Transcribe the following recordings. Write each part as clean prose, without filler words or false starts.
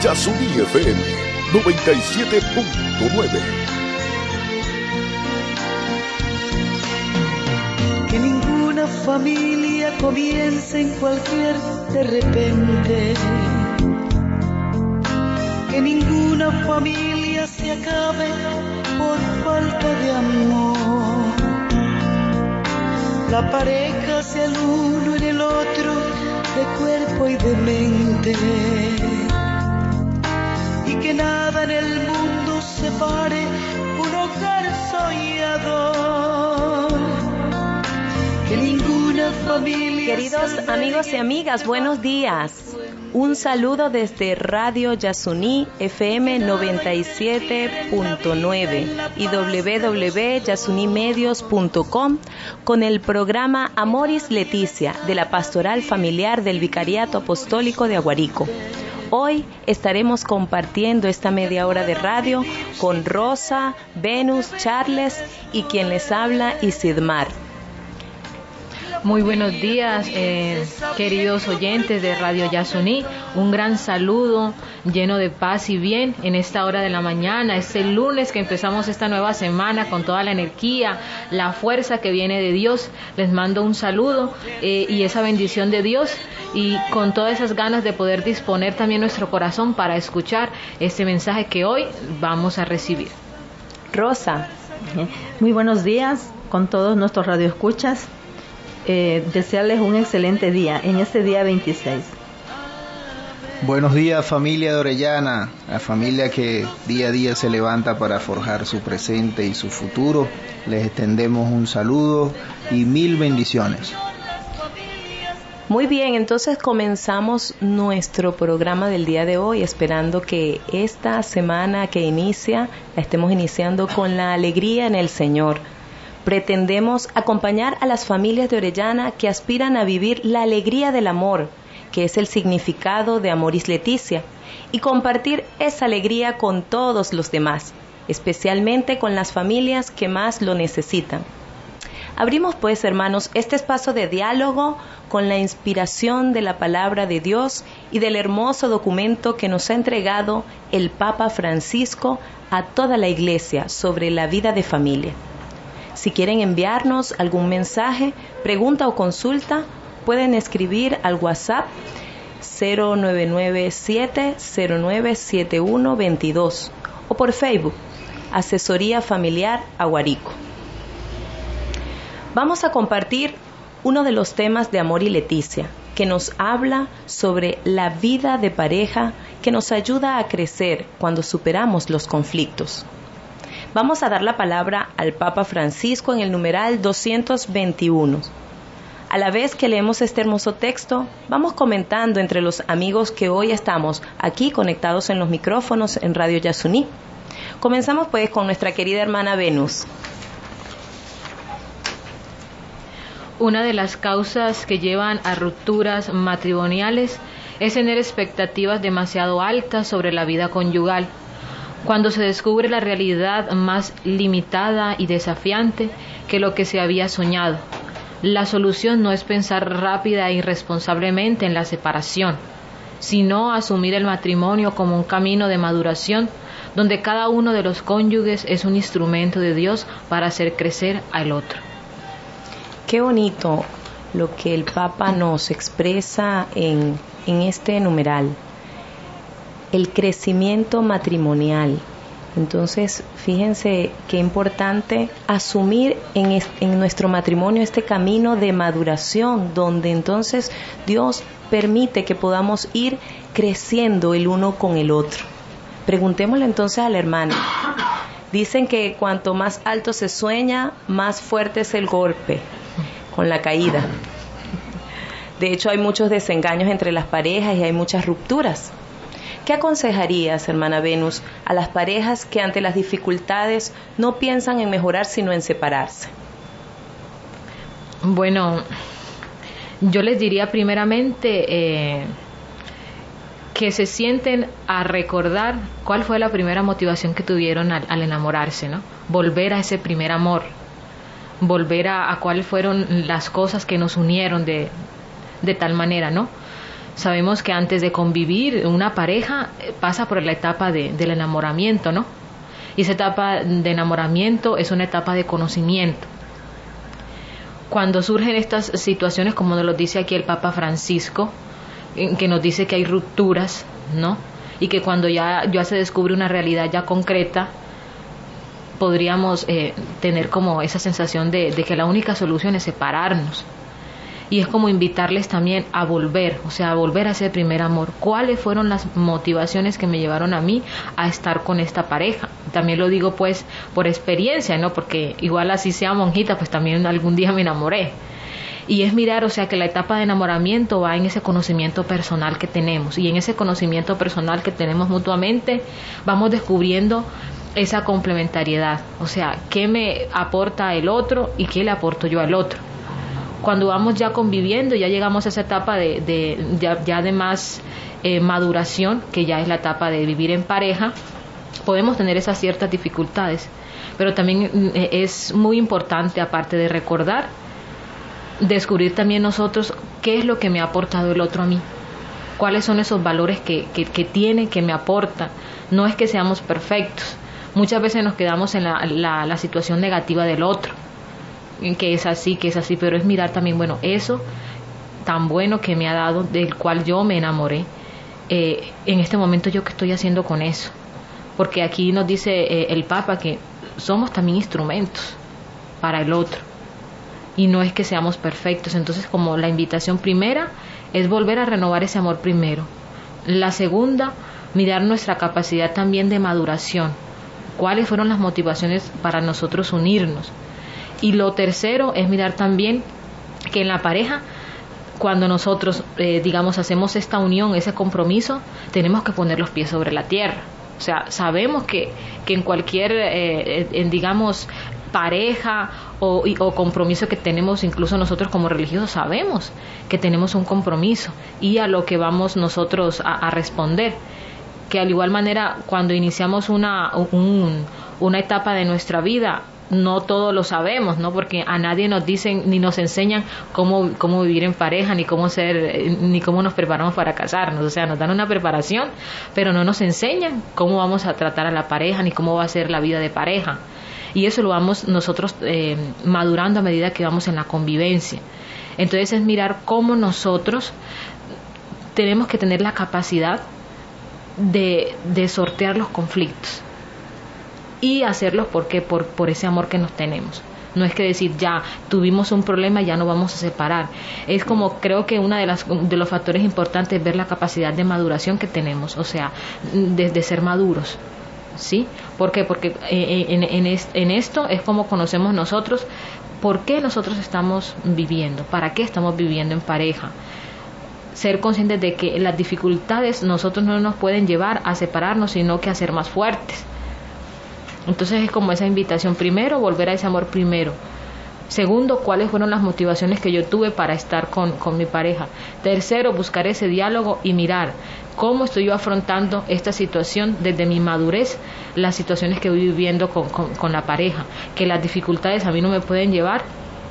Yasuní FM 97.9. Que ninguna familia comience en cualquier de repente. Que ninguna familia se acabe por falta de amor. La pareja sea el uno en el otro, de cuerpo y de mente. Y que nada en el mundo separe un hogar soñador. Que ninguna familia. Queridos amigos y amigas, buenos días. Un saludo desde Radio Yasuní FM 97.9 y www.yasunimedios.com con el programa Amoris Leticia de la Pastoral Familiar del Vicariato Apostólico de Aguarico. Hoy estaremos compartiendo esta media hora de radio con Rosa, Venus, Charles y quien les habla, Isidmar. Muy buenos días, queridos oyentes de Radio Yasuní. Un gran saludo lleno de paz y bien en esta hora de la mañana, este lunes que empezamos esta nueva semana con toda la energía, la fuerza que viene de Dios. Les mando un saludo y esa bendición de Dios, y con todas esas ganas de poder disponer también nuestro corazón para escuchar este mensaje que hoy vamos a recibir. Rosa. Muy buenos días con todos nuestros radioescuchas. Desearles un excelente día en este día 26. Buenos días, familia de Orellana, la familia que día a día se levanta para forjar su presente y su futuro. Les extendemos un saludo y mil bendiciones. Muy bien, entonces comenzamos nuestro programa del día de hoy, esperando que esta semana que inicia la estemos iniciando con la alegría en el Señor. Pretendemos acompañar a las familias de Orellana que aspiran a vivir la alegría del amor, que es el significado de Amoris Leticia, y compartir esa alegría con todos los demás, especialmente con las familias que más lo necesitan. Abrimos pues, hermanos, este espacio de diálogo con la inspiración de la palabra de Dios y del hermoso documento que nos ha entregado el Papa Francisco a toda la Iglesia sobre la vida de familia. Si quieren enviarnos algún mensaje, pregunta o consulta, pueden escribir al WhatsApp 0997-097122 o por Facebook, Asesoría Familiar Aguarico. Vamos a compartir uno de los temas de Amor y Leticia, que nos habla sobre la vida de pareja que nos ayuda a crecer cuando superamos los conflictos. Vamos a dar la palabra al Papa Francisco en el numeral 221. A la vez que leemos este hermoso texto, vamos comentando entre los amigos que hoy estamos aquí conectados en los micrófonos en Radio Yasuní. Comenzamos pues con nuestra querida hermana Venus. Una de las causas que llevan a rupturas matrimoniales es tener expectativas demasiado altas sobre la vida conyugal. Cuando se descubre la realidad más limitada y desafiante que lo que se había soñado. La solución no es pensar rápida e irresponsablemente en la separación, sino asumir el matrimonio como un camino de maduración, donde cada uno de los cónyuges es un instrumento de Dios para hacer crecer al otro. Qué bonito lo que el Papa nos expresa en este numeral. El crecimiento matrimonial. Entonces, fíjense qué importante asumir en nuestro matrimonio este camino de maduración, donde entonces Dios permite que podamos ir creciendo el uno con el otro. Preguntémosle entonces a la hermana. Dicen que cuanto más alto se sueña, más fuerte es el golpe con la caída. De hecho, hay muchos desengaños entre las parejas y hay muchas rupturas. ¿Qué aconsejarías, hermana Venus, a las parejas que ante las dificultades no piensan en mejorar sino en separarse? Bueno, yo les diría primeramente que se sienten a recordar cuál fue la primera motivación que tuvieron al enamorarse, ¿no? Volver a ese primer amor, volver a cuáles fueron las cosas que nos unieron de tal manera, ¿no? Sabemos que antes de convivir, una pareja pasa por la etapa del enamoramiento, ¿no? Y esa etapa de enamoramiento es una etapa de conocimiento. Cuando surgen estas situaciones, como nos lo dice aquí el Papa Francisco, que nos dice que hay rupturas, ¿no? Y que cuando ya se descubre una realidad ya concreta, podríamos tener como esa sensación de que la única solución es separarnos. Y es como invitarles también a volver, o sea, a volver a ese primer amor. ¿Cuáles fueron las motivaciones que me llevaron a mí a estar con esta pareja? También lo digo pues por experiencia, ¿no? Porque igual así sea monjita, pues también algún día me enamoré. Y es mirar, o sea, que la etapa de enamoramiento va en ese conocimiento personal que tenemos. Y en ese conocimiento personal que tenemos mutuamente, vamos descubriendo esa complementariedad. O sea, qué me aporta el otro y qué le aporto yo al otro. Cuando vamos ya conviviendo, ya llegamos a esa etapa de más maduración, que ya es la etapa de vivir en pareja, podemos tener esas ciertas dificultades. Pero también es muy importante, aparte de recordar, descubrir también nosotros qué es lo que me ha aportado el otro a mí. Cuáles son esos valores que tiene, que me aporta. No es que seamos perfectos. Muchas veces nos quedamos en la situación negativa del otro, que es así, pero es mirar también, bueno, eso tan bueno que me ha dado, del cual yo me enamoré, en este momento yo qué estoy haciendo con eso. Porque aquí nos dice el Papa que somos también instrumentos para el otro, y no es que seamos perfectos. Entonces, como la invitación primera es volver a renovar ese amor primero. La segunda, mirar nuestra capacidad también de maduración. ¿Cuáles fueron las motivaciones para nosotros unirnos? Y lo tercero es mirar también que en la pareja, cuando nosotros, digamos, hacemos esta unión, ese compromiso, tenemos que poner los pies sobre la tierra. O sea, sabemos que en cualquier, digamos, pareja o compromiso que tenemos, incluso nosotros como religiosos sabemos que tenemos un compromiso y a lo que vamos nosotros a responder. Que al igual manera, cuando iniciamos una etapa de nuestra vida, no todo lo sabemos, ¿no? Porque a nadie nos dicen ni nos enseñan cómo vivir en pareja, ni cómo nos preparamos para casarnos. O sea, nos dan una preparación, pero no nos enseñan cómo vamos a tratar a la pareja, ni cómo va a ser la vida de pareja. Y eso lo vamos nosotros madurando a medida que vamos en la convivencia. Entonces es mirar cómo nosotros tenemos que tener la capacidad de sortear los conflictos y hacerlos porque por ese amor que nos tenemos. No es que decir ya tuvimos un problema, ya no vamos a separar. Es como, creo que uno de los factores importantes es ver la capacidad de maduración que tenemos, o sea, de ser maduros, ¿sí? ¿Por qué? Porque en esto es como conocemos nosotros por qué nosotros estamos viviendo, para qué estamos viviendo en pareja. Ser conscientes de que las dificultades nosotros no nos pueden llevar a separarnos, sino que a ser más fuertes. Entonces es como esa invitación. Primero, volver a ese amor primero. Segundo, cuáles fueron las motivaciones que yo tuve para estar con mi pareja. Tercero, buscar ese diálogo y mirar cómo estoy yo afrontando esta situación desde mi madurez, las situaciones que voy viviendo con la pareja. Que las dificultades a mí no me pueden llevar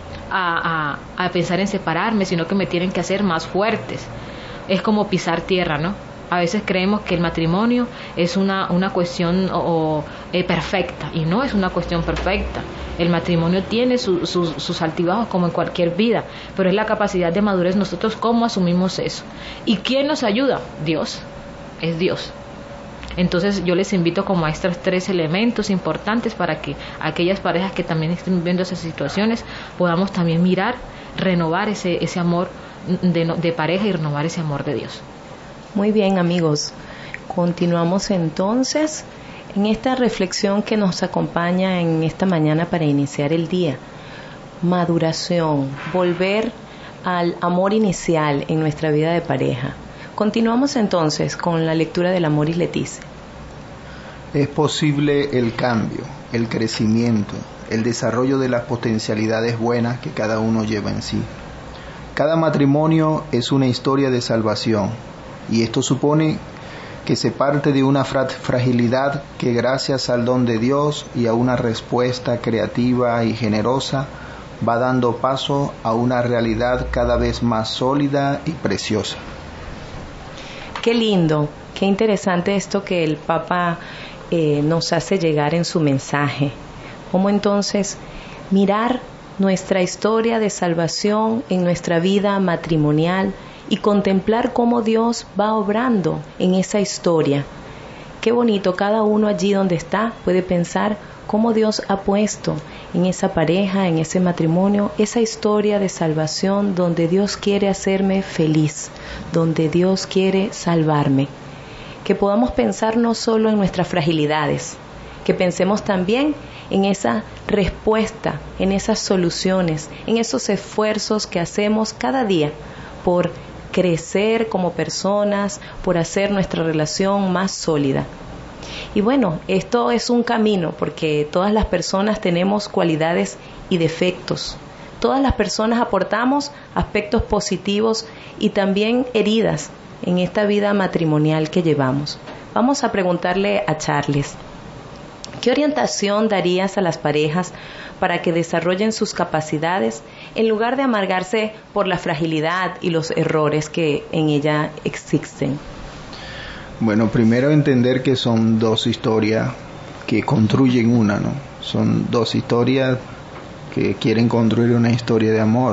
a pensar en separarme, sino que me tienen que hacer más fuertes. Es como pisar tierra, ¿no? A veces creemos que el matrimonio es una cuestión perfecta, y no es una cuestión perfecta. El matrimonio tiene sus altibajos como en cualquier vida, pero es la capacidad de madurez nosotros cómo asumimos eso. ¿Y quién nos ayuda? Dios, es Dios. Entonces yo les invito como a estos 3 elementos importantes para que aquellas parejas que también estén viviendo esas situaciones podamos también mirar, renovar ese amor de pareja y renovar ese amor de Dios. Muy bien, amigos, continuamos entonces en esta reflexión que nos acompaña en esta mañana para iniciar el día. Maduración, volver al amor inicial en nuestra vida de pareja. Continuamos entonces con la lectura del Amoris Laetitia. Es posible el cambio, el crecimiento, el desarrollo de las potencialidades buenas que cada uno lleva en sí. Cada matrimonio es una historia de salvación, y esto supone que se parte de una fragilidad que, gracias al don de Dios y a una respuesta creativa y generosa, va dando paso a una realidad cada vez más sólida y preciosa. Qué lindo, qué interesante esto que el Papa nos hace llegar en su mensaje. Cómo entonces mirar nuestra historia de salvación en nuestra vida matrimonial y contemplar cómo Dios va obrando en esa historia. Qué bonito, cada uno allí donde está puede pensar cómo Dios ha puesto en esa pareja, en ese matrimonio, esa historia de salvación donde Dios quiere hacerme feliz, donde Dios quiere salvarme. Que podamos pensar no solo en nuestras fragilidades, que pensemos también en esa respuesta, en esas soluciones, en esos esfuerzos que hacemos cada día por crecer como personas, por hacer nuestra relación más sólida. Y bueno, esto es un camino porque todas las personas tenemos cualidades y defectos. Todas las personas aportamos aspectos positivos y también heridas en esta vida matrimonial que llevamos. Vamos a preguntarle a Charles, ¿qué orientación darías a las parejas para que desarrollen sus capacidades en lugar de amargarse por la fragilidad y los errores que en ella existen? Bueno, primero entender que son dos historias que construyen una, ¿no? Son dos historias que quieren construir una historia de amor,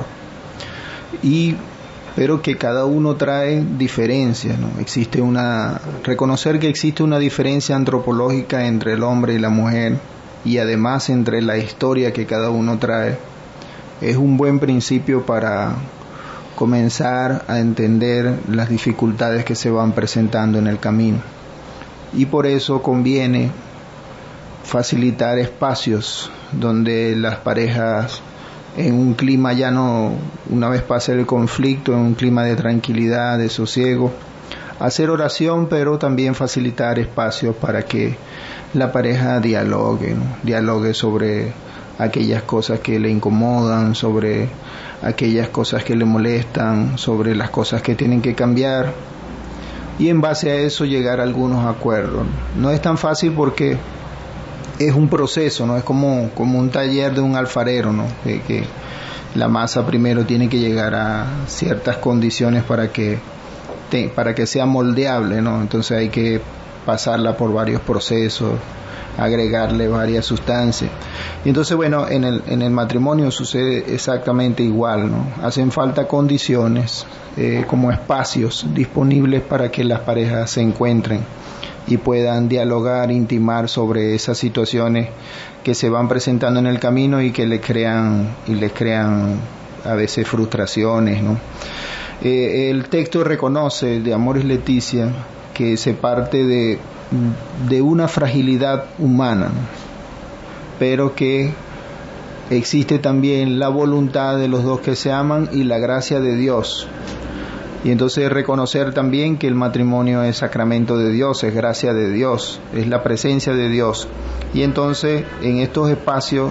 pero que cada uno trae diferencias, ¿no? Reconocer que existe una diferencia antropológica entre el hombre y la mujer, y además entre la historia que cada uno trae, es un buen principio para comenzar a entender las dificultades que se van presentando en el camino. Y por eso conviene facilitar espacios donde las parejas, en un clima llano, una vez pase el conflicto, en un clima de tranquilidad, de sosiego, hacer oración, pero también facilitar espacios para que la pareja dialogue, ¿no? Dialogue sobre aquellas cosas que le incomodan, sobre aquellas cosas que le molestan, sobre las cosas que tienen que cambiar, y en base a eso llegar a algunos acuerdos. No es tan fácil porque es un proceso, ¿no? Es como un taller de un alfarero, ¿no? Que la masa primero tiene que llegar a ciertas condiciones para que sea moldeable, ¿no? Entonces hay que pasarla por varios procesos, agregarle varias sustancias. Y entonces, bueno, en el matrimonio sucede exactamente igual, ¿no? Hacen falta condiciones, como espacios disponibles para que las parejas se encuentren y puedan dialogar, intimar sobre esas situaciones que se van presentando en el camino y que les crean a veces frustraciones, ¿no? El texto reconoce de Amoris Laetitia que se parte de una fragilidad humana, ¿no? Pero que existe también la voluntad de los dos que se aman y la gracia de Dios. Y entonces reconocer también que el matrimonio es sacramento de Dios, es gracia de Dios, es la presencia de Dios. Y entonces en estos espacios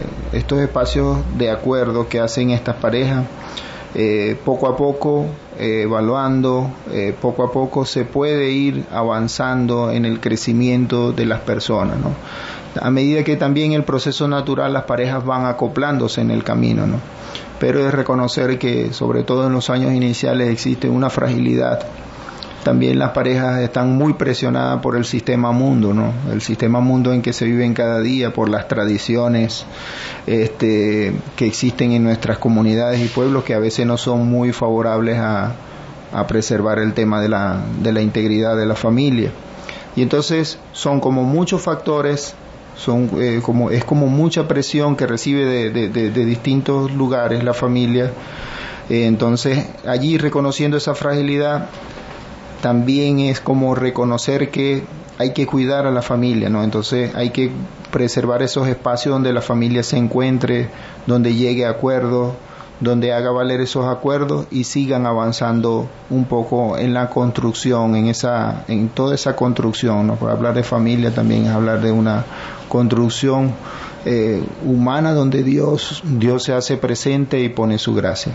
de acuerdo que hacen estas parejas, poco a poco, evaluando, poco a poco se puede ir avanzando en el crecimiento de las personas, ¿no? A medida que también el proceso natural, las parejas van acoplándose en el camino, ¿no? Pero es reconocer que sobre todo en los años iniciales existe una fragilidad. También las parejas están muy presionadas por el sistema mundo, ¿no? El sistema mundo en que se viven cada día, por las tradiciones que existen en nuestras comunidades y pueblos, que a veces no son muy favorables a preservar el tema de la integridad de la familia. Y entonces son como muchos factores, es como mucha presión que recibe de distintos lugares la familia. Entonces allí, reconociendo esa fragilidad, también es como reconocer que hay que cuidar a la familia, ¿no? Entonces hay que preservar esos espacios donde la familia se encuentre, donde llegue a acuerdos, donde haga valer esos acuerdos y sigan avanzando un poco en la construcción, en toda esa construcción, ¿no? Por hablar de familia también es hablar de una construcción humana donde Dios se hace presente y pone su gracia.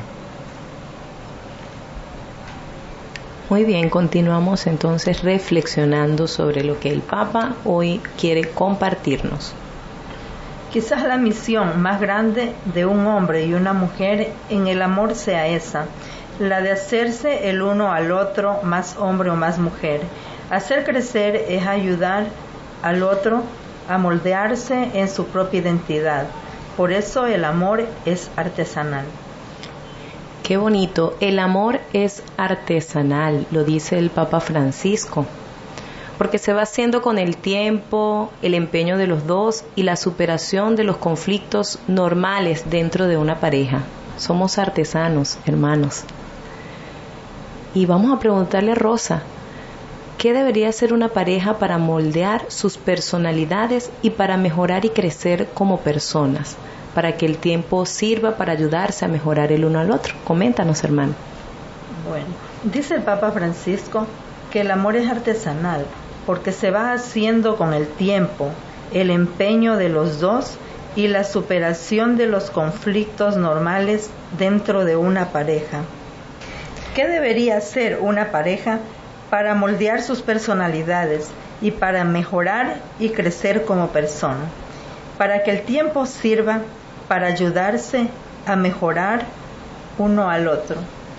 Muy bien, continuamos entonces reflexionando sobre lo que el Papa hoy quiere compartirnos. Quizás la misión más grande de un hombre y una mujer en el amor sea esa, la de hacerse el uno al otro más hombre o más mujer. Hacer crecer es ayudar al otro a moldearse en su propia identidad. Por eso el amor es artesanal. Qué bonito, el amor es artesanal, lo dice el Papa Francisco, porque se va haciendo con el tiempo, el empeño de los dos y la superación de los conflictos normales dentro de una pareja. Somos artesanos, hermanos. Y vamos a preguntarle a Rosa, ¿qué debería hacer una pareja para moldear sus personalidades y para mejorar y crecer como personas? Para que el tiempo sirva para ayudarse a mejorar el uno al otro. Coméntanos, hermano. Bueno, dice el Papa Francisco que el amor es artesanal, porque se va haciendo con el tiempo, el empeño de los dos y la superación de los conflictos normales dentro de una pareja. ¿Qué debería hacer una pareja para moldear sus personalidades y para mejorar y crecer como persona? Para que el tiempo sirva para ayudarse a mejorar uno al otro.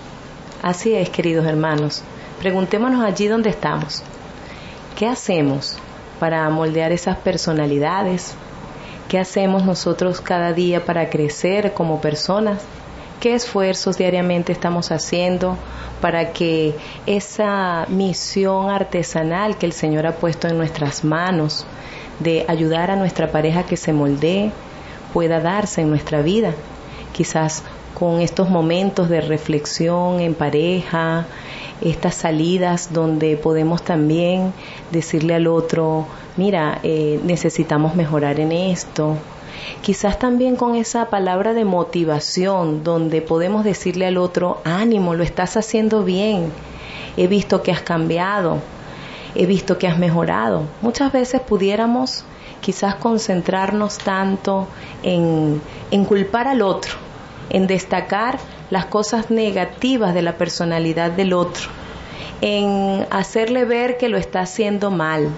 Así es, queridos hermanos. Preguntémonos allí donde estamos. ¿Qué hacemos para moldear esas personalidades? ¿Qué hacemos nosotros cada día para crecer como personas? ¿Qué esfuerzos diariamente estamos haciendo para que esa misión artesanal que el Señor ha puesto en nuestras manos de ayudar a nuestra pareja que se moldee pueda darse en nuestra vida? Quizás con estos momentos de reflexión en pareja, estas salidas donde podemos también decirle al otro, mira, necesitamos mejorar en esto. Quizás también con esa palabra de motivación donde podemos decirle al otro, ánimo, lo estás haciendo bien, he visto que has cambiado, he visto que has mejorado. Muchas veces pudiéramos quizás concentrarnos tanto en culpar al otro, en destacar las cosas negativas de la personalidad del otro, en hacerle ver que lo está haciendo mal.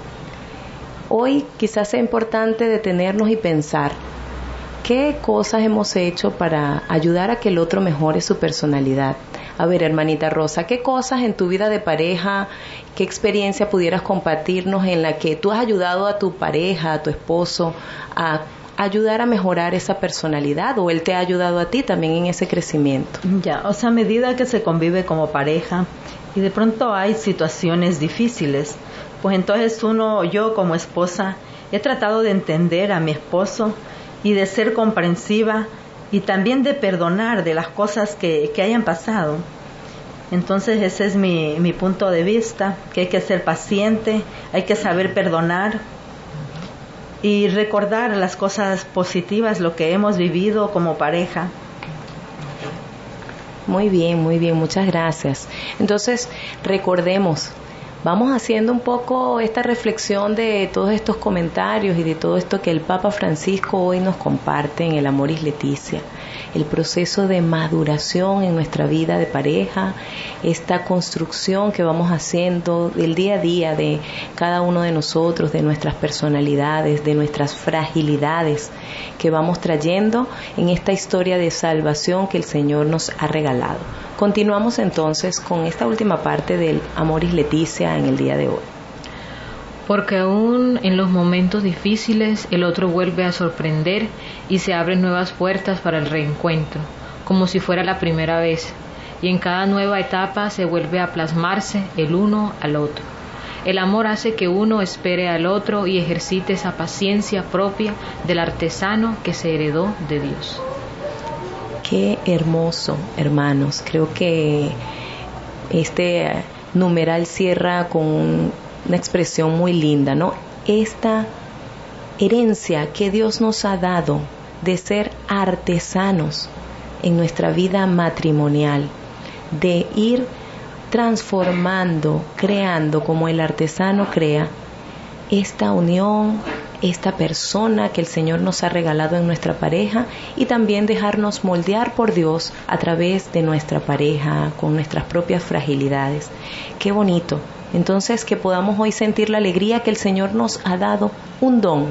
Hoy quizás sea importante detenernos y pensar, ¿qué cosas hemos hecho para ayudar a que el otro mejore su personalidad? A ver, hermanita Rosa, ¿qué cosas en tu vida de pareja, qué experiencia pudieras compartirnos en la que tú has ayudado a tu pareja, a tu esposo, a ayudar a mejorar esa personalidad, o él te ha ayudado a ti también en ese crecimiento? Ya, o sea, a medida que se convive como pareja y de pronto hay situaciones difíciles, pues entonces yo como esposa he tratado de entender a mi esposo y de ser comprensiva y también de perdonar de las cosas que hayan pasado. Entonces ese es mi punto de vista, que hay que ser paciente, hay que saber perdonar y recordar las cosas positivas, lo que hemos vivido como pareja. Muy bien, muchas gracias. Entonces, recordemos, vamos haciendo un poco esta reflexión de todos estos comentarios y de todo esto que el Papa Francisco hoy nos comparte en el Amoris Laetitia. El proceso de maduración en nuestra vida de pareja, esta construcción que vamos haciendo del día a día de cada uno de nosotros, de nuestras personalidades, de nuestras fragilidades que vamos trayendo en esta historia de salvación que el Señor nos ha regalado. Continuamos entonces con esta última parte del Amoris Laetitia en el día de hoy. Porque aún en los momentos difíciles el otro vuelve a sorprender y se abren nuevas puertas para el reencuentro, como si fuera la primera vez, y en cada nueva etapa se vuelve a plasmarse el uno al otro. El amor hace que uno espere al otro y ejercite esa paciencia propia del artesano que se heredó de Dios. Qué hermoso, hermanos. Creo que este numeral cierra con una expresión muy linda, ¿no? Esta herencia que Dios nos ha dado de ser artesanos en nuestra vida matrimonial, de ir transformando, creando como el artesano crea, esta unión, esta persona que el Señor nos ha regalado en nuestra pareja, y también dejarnos moldear por Dios a través de nuestra pareja, con nuestras propias fragilidades. Qué bonito. Entonces, que podamos hoy sentir la alegría que el Señor nos ha dado un don,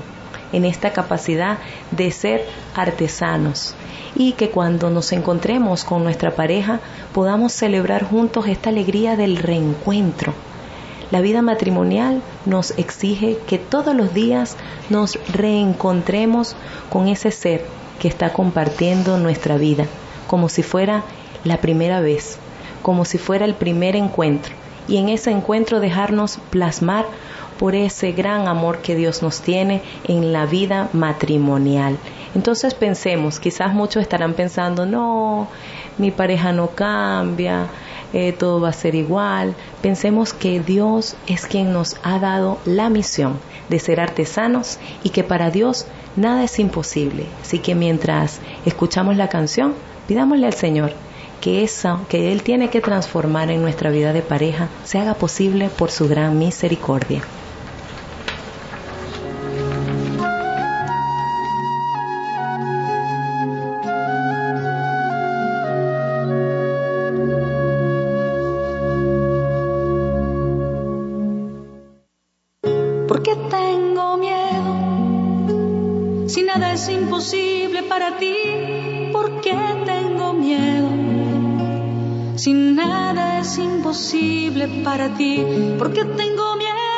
en esta capacidad de ser artesanos, y que cuando nos encontremos con nuestra pareja podamos celebrar juntos esta alegría del reencuentro. La vida matrimonial nos exige que todos los días nos reencontremos con ese ser que está compartiendo nuestra vida, como si fuera la primera vez, como si fuera el primer encuentro, y en ese encuentro dejarnos plasmar por ese gran amor que Dios nos tiene en la vida matrimonial. Entonces pensemos, quizás muchos estarán pensando, no, mi pareja no cambia, todo va a ser igual. Pensemos que Dios es quien nos ha dado la misión de ser artesanos y que para Dios nada es imposible. Así que mientras escuchamos la canción, pidámosle al Señor que eso que Él tiene que transformar en nuestra vida de pareja se haga posible por su gran misericordia. ¿Por qué tengo miedo? Si nada es imposible para ti, ¿por qué tengo miedo? Si nada es imposible para ti, ¿por qué tengo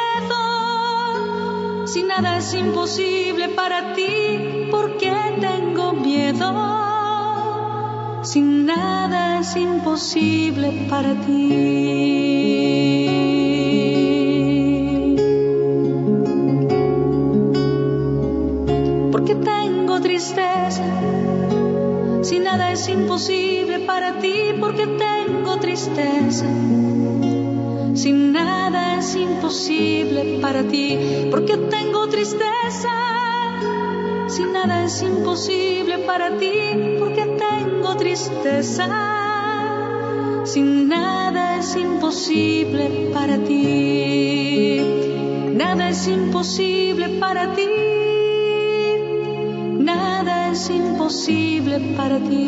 miedo? Si nada es imposible para ti, ¿por qué tengo miedo? Si nada es imposible para ti. Tristeza, si nada es imposible para ti, porque tengo tristeza. Si nada es imposible para ti, porque tengo tristeza. Si nada es imposible para ti, porque tengo tristeza. Si nada es imposible para ti, nada es imposible para ti. Nada es imposible para ti.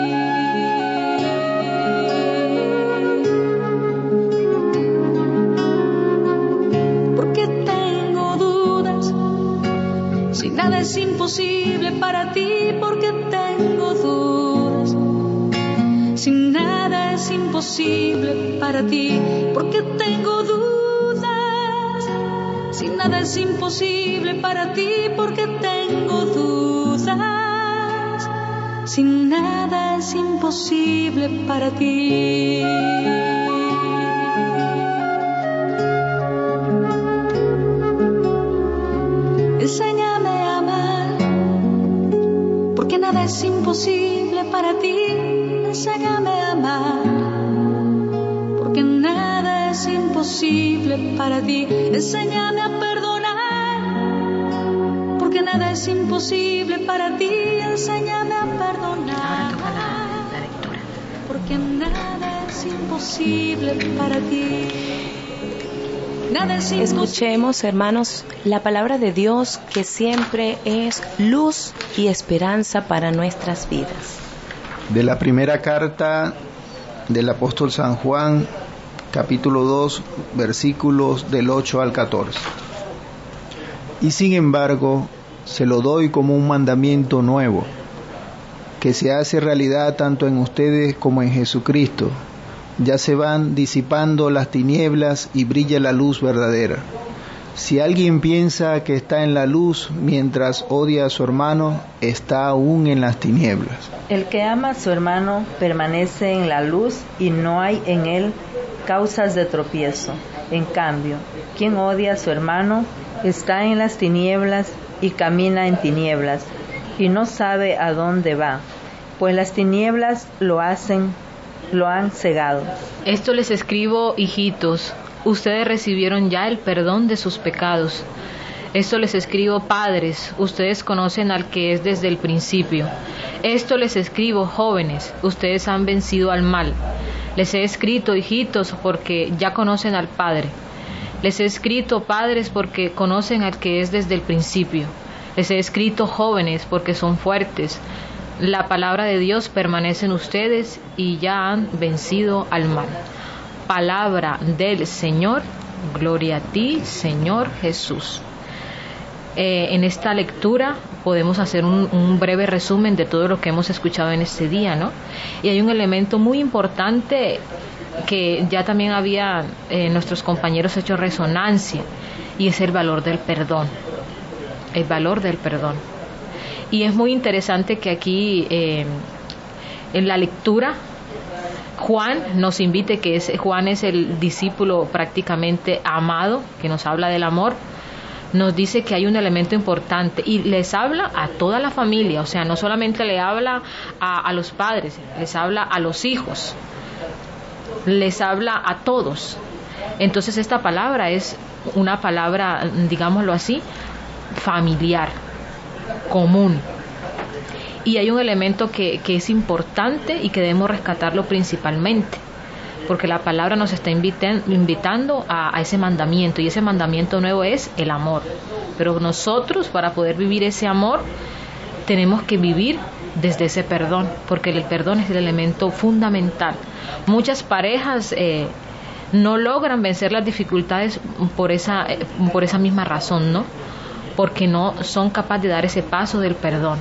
¿Por qué tengo dudas? Si nada es imposible para ti, ¿por qué tengo dudas? Si nada es imposible para ti, ¿por qué tengo dudas? Si nada es imposible para ti, ¿por qué tengo dudas? Si nada es imposible para ti. Enséñame a amar, porque nada es imposible para ti. Enséñame a amar, porque nada es imposible para ti. Enséñame a perdonar, porque nada es imposible para ti. Enséñame a perdonar, porque nada es imposible para ti. Nada es imposible. Escuchemos, hermanos, la palabra de Dios, que siempre es luz y esperanza para nuestras vidas. De la primera carta del apóstol San Juan, capítulo 2, versículos del 8 al 14. Y sin embargo, se lo doy como un mandamiento nuevo, que se hace realidad tanto en ustedes como en Jesucristo. Ya se van disipando las tinieblas y brilla la luz verdadera. Si alguien piensa que está en la luz mientras odia a su hermano, está aún en las tinieblas. El que ama a su hermano permanece en la luz y no hay en él causas de tropiezo. En cambio, quien odia a su hermano está en las tinieblas y camina en tinieblas, y no sabe a dónde va, pues las tinieblas lo han cegado. Esto les escribo, hijitos, ustedes recibieron ya el perdón de sus pecados. Esto les escribo, padres, ustedes conocen al que es desde el principio. Esto les escribo, jóvenes, ustedes han vencido al mal. Les he escrito, hijitos, porque ya conocen al Padre. Les he escrito, padres, porque conocen al que es desde el principio. Les he escrito, jóvenes, porque son fuertes. La palabra de Dios permanece en ustedes y ya han vencido al mal. Palabra del Señor, gloria a ti, Señor Jesús. en esta lectura podemos hacer un breve resumen de todo lo que hemos escuchado en este día, ¿no? Y hay un elemento muy importante que ya también había nuestros compañeros hecho resonancia, y es el valor del perdón. El valor del perdón. Y es muy interesante que aquí en la lectura Juan nos invite, Juan es el discípulo prácticamente amado, que nos habla del amor, nos dice que hay un elemento importante y les habla a toda la familia, o sea, no solamente le habla a los padres, les habla a los hijos, les habla a todos. Entonces esta palabra es una palabra, digámoslo así, familiar, común. Y hay un elemento que es importante y que debemos rescatarlo principalmente, porque la palabra nos está invitando a ese mandamiento, y ese mandamiento nuevo es el amor. Pero nosotros, para poder vivir ese amor, tenemos que vivir desde ese perdón, porque el perdón es el elemento fundamental. Muchas parejas no logran vencer las dificultades por esa misma razón, ¿no? Porque no son capaces de dar ese paso del perdón.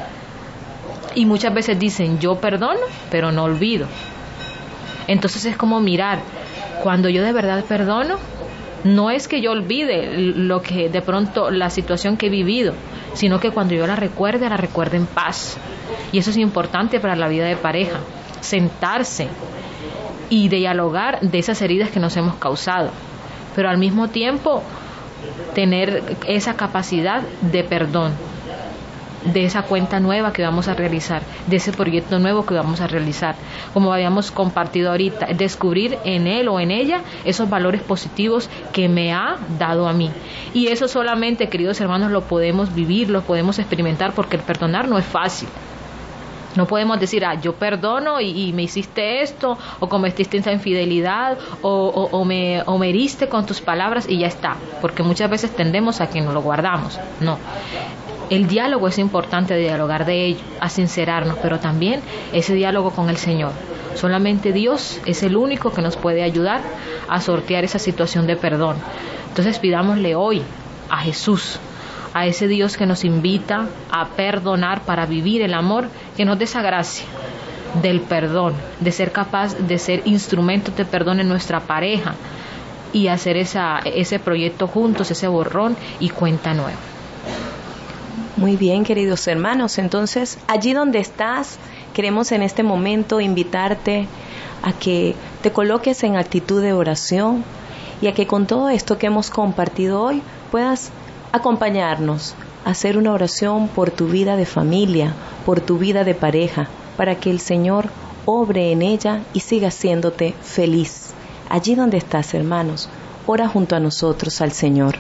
Y muchas veces dicen, yo perdono, pero no olvido. Entonces es como mirar, cuando yo de verdad perdono, no es que yo olvide lo que de pronto la situación que he vivido, sino que cuando yo la recuerde en paz. Y eso es importante para la vida de pareja, sentarse y dialogar de esas heridas que nos hemos causado, pero al mismo tiempo tener esa capacidad de perdón, de esa cuenta nueva que vamos a realizar, de ese proyecto nuevo que vamos a realizar, como habíamos compartido ahorita, descubrir en él o en ella esos valores positivos que me ha dado a mí. Y eso solamente, queridos hermanos, lo podemos vivir, lo podemos experimentar, porque el perdonar no es fácil. No podemos decir, yo perdono y me hiciste esto, o cometiste esta infidelidad, o me heriste con tus palabras y ya está, porque muchas veces tendemos a que nos lo guardamos. No. El diálogo es importante, de dialogar de ello, a sincerarnos, pero también ese diálogo con el Señor. Solamente Dios es el único que nos puede ayudar a sortear esa situación de perdón. Entonces pidámosle hoy a Jesús, a ese Dios que nos invita a perdonar para vivir el amor, que nos dé esa gracia del perdón, de ser capaz de ser instrumentos de perdón en nuestra pareja y hacer ese proyecto juntos, ese borrón y cuenta nueva. Muy bien, queridos hermanos, entonces allí donde estás, queremos en este momento invitarte a que te coloques en actitud de oración y a que con todo esto que hemos compartido hoy puedas acompañarnos a hacer una oración por tu vida de familia, por tu vida de pareja, para que el Señor obre en ella y siga haciéndote feliz. Allí donde estás, hermanos, ora junto a nosotros al Señor.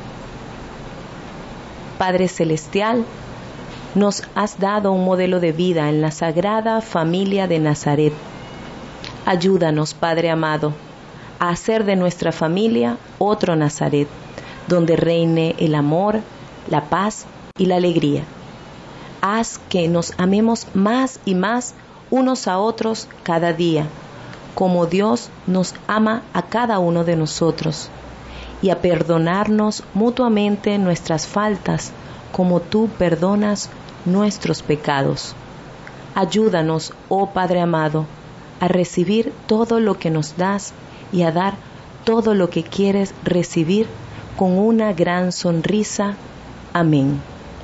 Padre Celestial, nos has dado un modelo de vida en la Sagrada Familia de Nazaret. Ayúdanos, Padre amado, a hacer de nuestra familia otro Nazaret, donde reine el amor, la paz y la alegría. Haz que nos amemos más y más unos a otros cada día, como Dios nos ama a cada uno de nosotros, y a perdonarnos mutuamente nuestras faltas, como tú perdonas nuestros pecados. Ayúdanos, oh Padre amado, a recibir todo lo que nos das y a dar todo lo que quieres recibir con una gran sonrisa. Amén.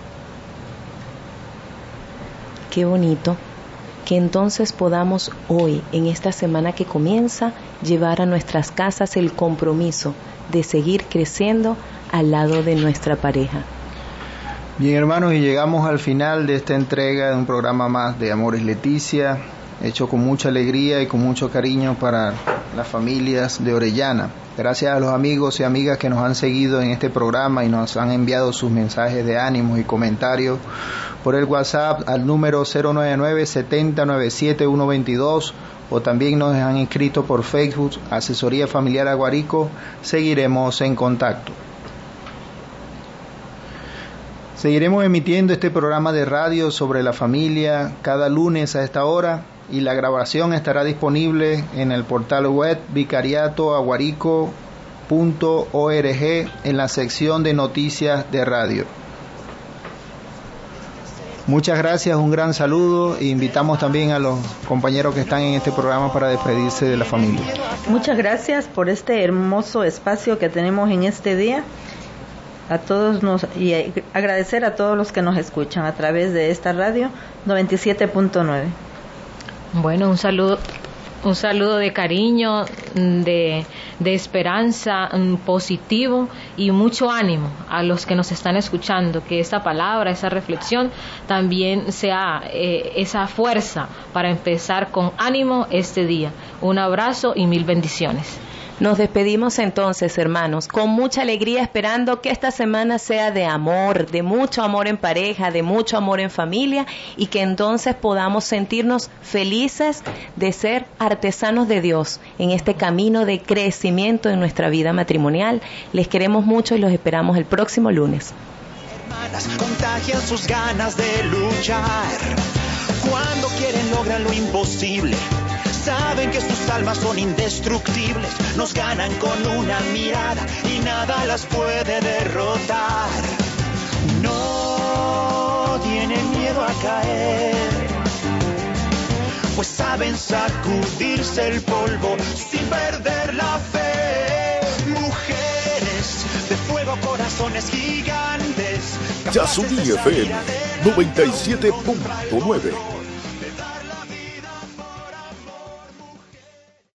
Qué bonito que entonces podamos hoy, en esta semana que comienza, llevar a nuestras casas el compromiso de seguir creciendo al lado de nuestra pareja. Bien, hermanos, y llegamos al final de esta entrega de un programa más de Amores Leticia, hecho con mucha alegría y con mucho cariño para las familias de Orellana. Gracias a los amigos y amigas que nos han seguido en este programa y nos han enviado sus mensajes de ánimos y comentarios por el WhatsApp al número 099-7097-122, o también nos han inscrito por Facebook, Asesoría Familiar Aguarico. Seguiremos en contacto. Seguiremos emitiendo este programa de radio sobre la familia cada lunes a esta hora, y la grabación estará disponible en el portal web vicariatoaguarico.org en la sección de noticias de radio. Muchas gracias, un gran saludo e invitamos también a los compañeros que están en este programa para despedirse de la familia. Muchas gracias por este hermoso espacio que tenemos en este día. A todos y agradecer a todos los que nos escuchan a través de esta radio 97.9. Bueno, un saludo de cariño, de esperanza, positivo y mucho ánimo a los que nos están escuchando, que esta palabra, esa reflexión también sea esa fuerza para empezar con ánimo este día. Un abrazo y 1000 bendiciones. Nos despedimos entonces, hermanos, con mucha alegría, esperando que esta semana sea de amor, de mucho amor en pareja, de mucho amor en familia, y que entonces podamos sentirnos felices de ser artesanos de Dios en este camino de crecimiento en nuestra vida matrimonial. Les queremos mucho y los esperamos el próximo lunes. Hermanas contagian sus ganas de luchar. Cuando quieren logran lo imposible. Saben que sus almas son indestructibles, nos ganan con una mirada y nada las puede derrotar. No tienen miedo a caer, pues saben sacudirse el polvo sin perder la fe. Mujeres de fuego, corazones gigantes. Yasuní FM 97.9